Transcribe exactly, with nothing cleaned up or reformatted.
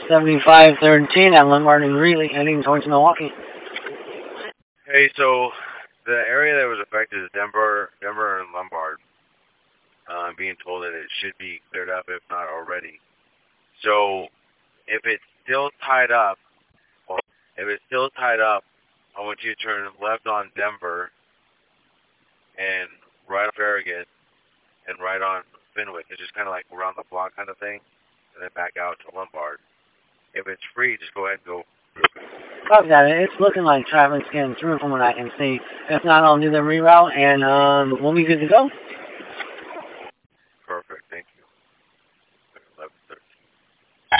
seventy-five thirteen at Lombard and Greeley, heading towards Milwaukee. Hey, so the area that was affected is Denver, Denver and Lombard. Uh, I'm being told that it should be cleared up, if not already. So, if it's still tied up, well, if it's still tied up, I want you to turn left on Denver and right on Farragut and right on Fenwick. It's just kind of like around the block kind of thing, and then back out to Lombard. If it's free, just go ahead and go. Copy that. It's looking like traffic's getting through from what I can see. If not, I'll do the reroute and um, we'll be good to go.